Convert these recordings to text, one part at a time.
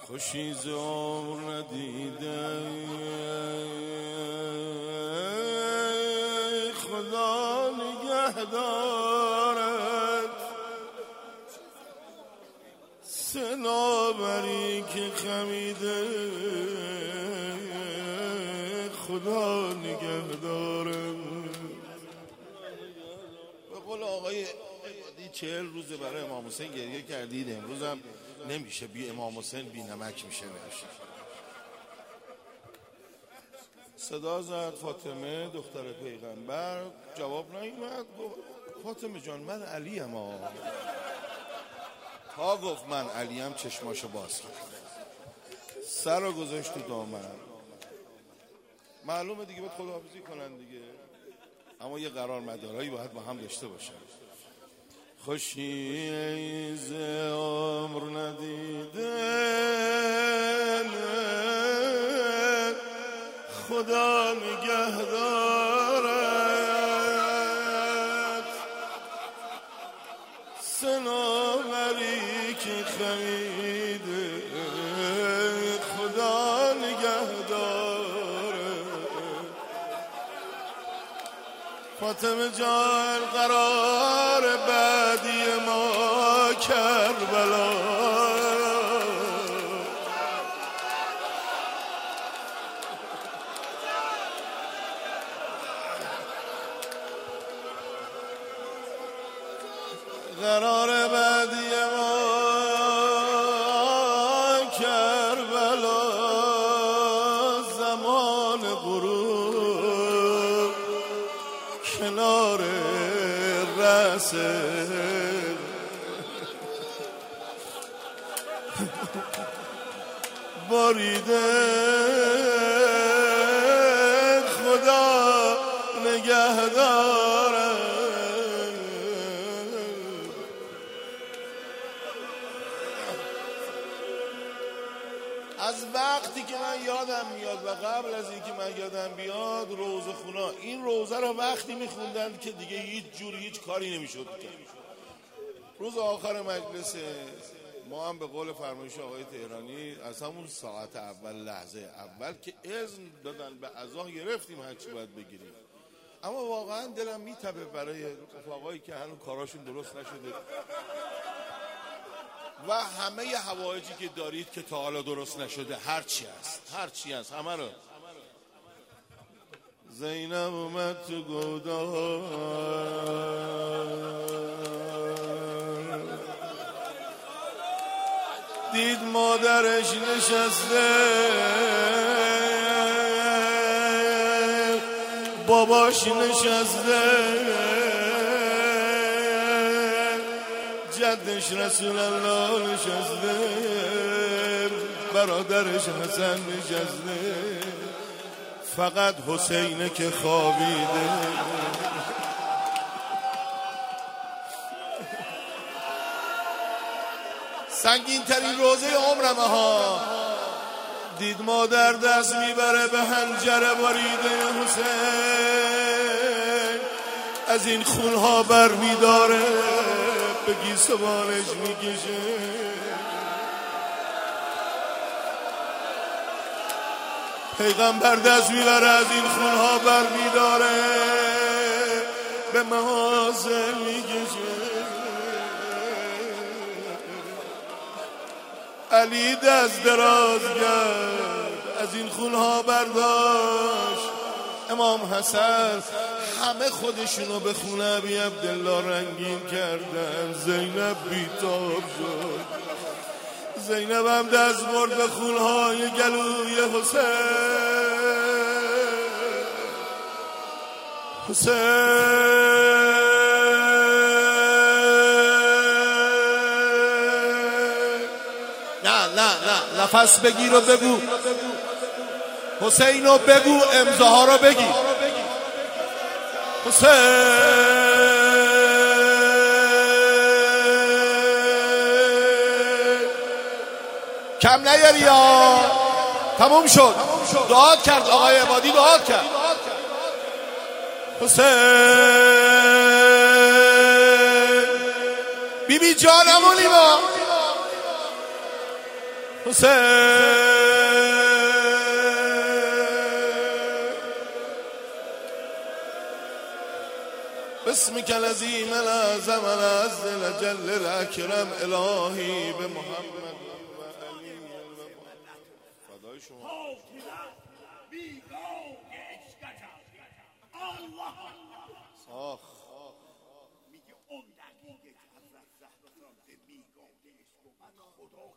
خوشی ز عمر ندیده خدا نگه دارد، صنوبری که خمیده خدا نگه دارد. به قول آقای 40 روزه برای امام حسین گریه کردید، امروز هم نمیشه بی امام حسین بی نمک میشه نمیشه. صدا زد فاطمه دختر پیغمبر، جواب نیومد. گفت فاطمه جان من علیم تا گفت من علیم چشماشو باز کرد، سر رو گذاشت تو دامن. معلومه دیگه باید خداحافظی کنن دیگه، اما یه قرار مدارایی باید با هم داشته باشن. خوشی ز عمر ندیده خدا نگه دارد، صنوبری که خمیده خدا نگه دارد. فاطمه جان قرار بعدی ما کربلا، قرار بعدی ما کربلا، زمان غروب کنار رأس باریده خدا نگه دارد. از وقتی که من یادم میاد و قبل از اینکه من یادم بیاد روزه خونا این روزه رو وقتی میخوندن که دیگه هیچ جوری هیچ کاری نمیشد کرد. روز آخر مجلس ما هم به قول فرمایش آقای تهرانی از همون ساعت اول لحظه اول که اذن دادن به اذان گرفتیم هرچی باید بگیریم، اما واقعا دلم میتپه برای رفقایی که هنوز کاراشون درست نشده و همه حوایجی که دارید که تا حالا درست نشده، هرچی هست همه رو. زینب اومد تو گودال، دید مادرش نشسته، باباش نشسته، جدش رسول الله نشسته، برادرش حسن نشسته، فقط حسینه که خوابیده. سنگین ترین روزه عمرمه ها، دید مادر دست میبره به حنجره باریده حسین، از این خونها بر میداره به گیسوانش میکشه. پیغمبر دست میبره از این خونها بر میداره به محاسن میکشه. علی دست دراز کرد از این خونها برداشت. امام حسن همه خودشونو به خونه ابی عبدالله رنگین کردن. زینب بیتاب شد، زینب هم دست برد به خونهای گلوی حسین. نه نفس بگیر و بگو حسینو، بگو امضاها رو بگی حسین. کم نیاری یا تموم شد. دعا کرد آقای عبادی، دعا کرد حسین. بی بی جانمونی ما باسمك العظیم الأعظم العز الجل الأکرم الهی به محمد و علی فدای شما. آخ میگه اون دقیقه که حضرت زهرا به میگاه عشق اومد خدا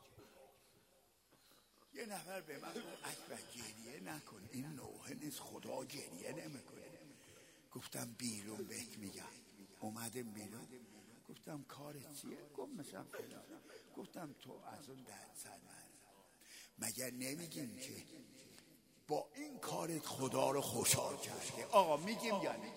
یه نفر به من اکبر گریه نکن، این نوحه نیست، خدا گریه نمیکنه. گفتم بیرون بهت میگم. اومدم بیرون گفتم کارت چیه؟ گفت مثلا فلان. گفتم تو از اون درد سر مگر نمیگیم که با این کارت خدا رو خوشحال کردی؟ آقا میگیم یا نه؟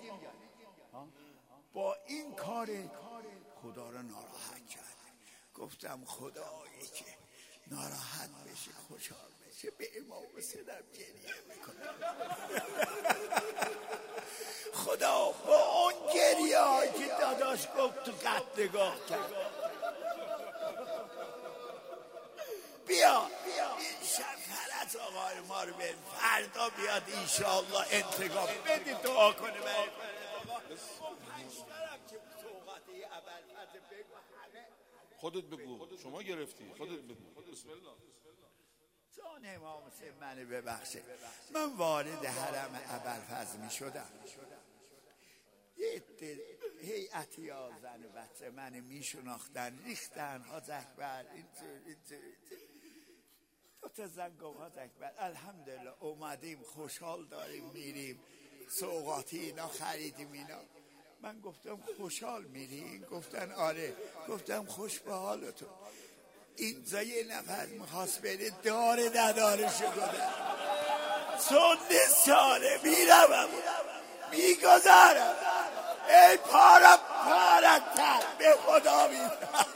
با این کارت خدا رو ناراحت کردی. گفتم خدایی که ناراحت بشه خوشحال بشه به امام حسینم گریه میکنه. خدا با اون گریه هایی که داداش گفت تو قد نگاه کرد. بیا این شفرت آقای ما رو به فردا بیاد انشاءالله انتقام بدید دعا کنه برای خودت بگو، شما گرفتی، خودت بگو. بسم الله. جان امام حسین منو ببخشه. من وارد حرم ابوالفضل می شدم، یه هیئتی ها زن و بچه منو می شناختن، ریختن حاج اکبر اینطور. دو تا زن گفت حاج اکبر الحمدلله اومدیم خوشحال داریم میریم سوغاتی اینا خریدیم اینا. من گفتم خوشحال میرین؟ گفتن آره. گفتم خوش به حالتون. اینجا یه نفر میخواست بره داره ندارشو گذارم سنده ساله میرم میگذارم ای پارکتر به خدا میرم.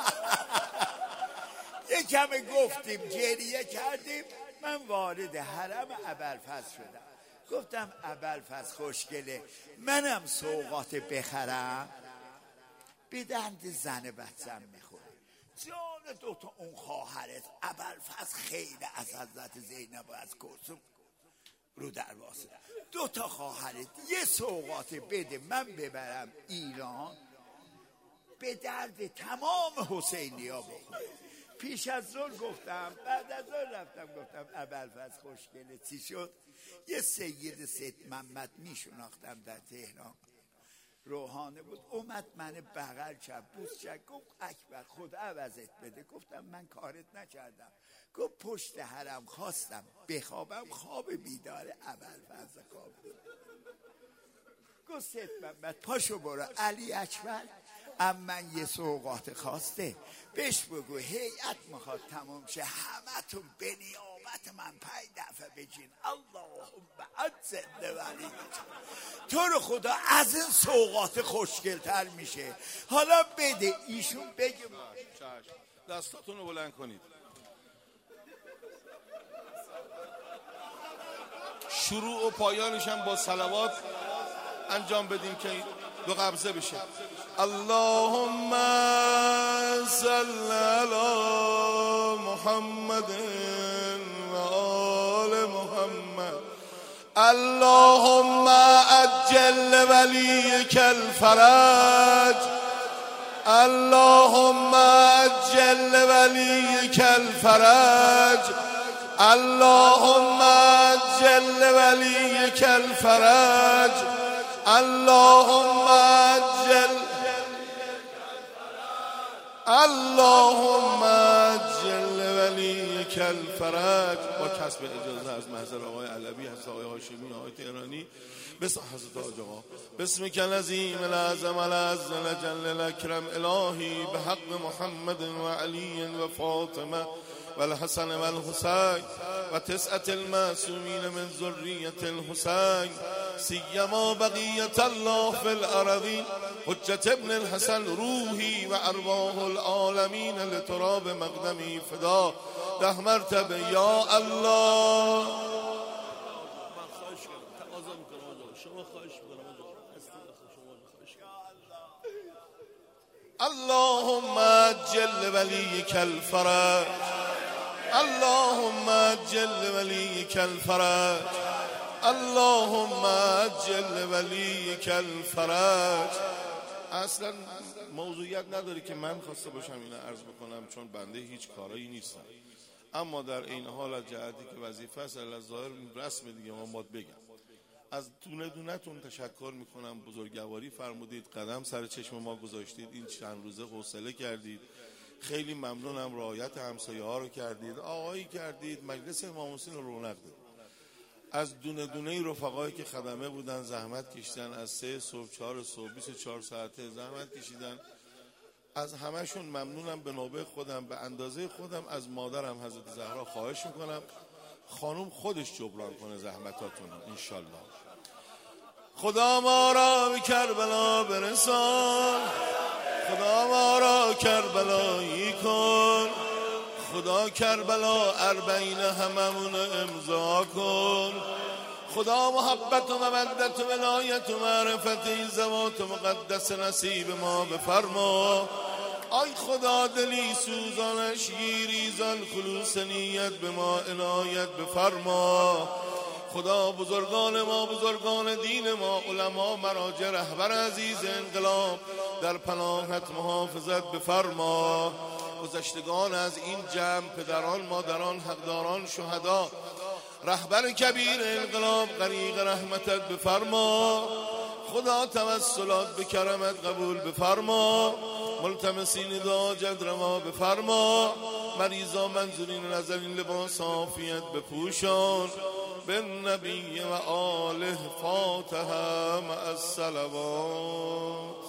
یه کم گفتیم گریه کردیم. من وارد حرم ابوالفضل شدم. گفتم ابوالفضل خوشگله منم سوغات بخرم؟ به درد زن بچم میخوره. جان دوتا اون خواهرت ابوالفضل خیلی از حضرت زینب و از کلثوم رو دروازه. دوتا خواهرت یه سوغات بده من ببرم ایران به درد تمام حسینی ها بخوره. پیش از ظهر گفتم، بعد از ظهر رفتم گفتم ابوالفضل خوشگله چی شد؟ یه سید محمد میشناختم در تهران، روحانه بود، اومد من بغل کرد بوس کرد گفت اکبر خدا عوضت بده. گفتم من کارت نکردم. گفت پشت حرم خواستم بخوابم خواب بیداره ابوالفضل خواب بود. گفت سید محمد پاشو برو علی اکبر من یه سوغات خواسته بهش بگو هیئت میخواد تمام شه همتون به نیابت من 5 دفعه بجین اللهم عزت ولی تو رو خدا از این سوغات خوشگلتر میشه. حالا بده ایشون بگه. دستاتون رو بلند کنید. شروع و پایانش هم با صلوات انجام بدیم که دو قبضه بشه. اللهم صل علی محمد و آل محمد. اللهم عجل ولیک الفرج. اللهم عجل ولیک الفرج. اللهم عجل ولیک الفرج. اللهم عجل اللهم عجل ولیک الفرج. با کسب اجازه از محضر آقای علوی، حضرت آقای هاشمی، آقای تهرانی، بسم حضرت حاج آقا. باسمک العظیم الأعظم العز الجل الأکرم الهی بحق محمد و علی و فاطمه و الحسن و الحسین و 9 المعصومین من ذریة الحسین سیما بقیت الله فی الارضین حجت ابن الحسن روحی و ارواح العالمین لتراب مقدمی فدا 10 مرتبه یا الله. اللهم عجل ولیک الفرج. اللهم عجل ولیک الفرج، اللهم عجل ولیک الفرج. اصلا موضوعیت نداره که من خواسته باشم اینو عرض بکنم، چون بنده هیچ کارایی نیستم، اما در این حال از جهتی که وظیفه است از ظاهر رسم دیگه ما باید بگم. از دونه دونه تون تشکر میکنم، بزرگواری فرمودید، قدم سر چشم ما گذاشتید، این چند روزه حوصله کردید، خیلی ممنونم، رعایت همسایه ها رو کردید، آقایی کردید، مجلس امام حسین رو رونق دادید. از دونه دونه رفقایی که خدمه بودن زحمت کشیدن، از 3 صبح 4 صبح 24 ساعته زحمت کشیدن، از همشون ممنونم. به نوبه خودم به اندازه خودم از مادرم حضرت زهرا خواهش میکنم خانم خودش جبران کنه زحمتاتون انشالله. خدا ما را به کربلا برسان، خدا ما را کربلایی کن، خدا کربلا اربعین هممون امضا کن، خدا محبت و مودت و ولایت و معرفت این ذوات مقدس نصیب ما بفرما. آی خدا دلی سوزانش گیریزان خلوص نیت به ما عنایت بفرما. خدا بزرگان ما، بزرگان دین ما، علما، مراجع، رهبر عزیز انقلاب در پناهت محافظت بفرما. گذشتگان از این جمع، پدران، مادران، حقداران، شهدا، رهبر کبیر انقلاب غریق رحمتت بفرما. خدا توسلات به کرمت قبول بفرما. ملتمسین دعا جد روا بفرما. مریضا منظورین نظرین لباس عافیت بپوشان. بالنبی و آله فاتحه مع الصلوات.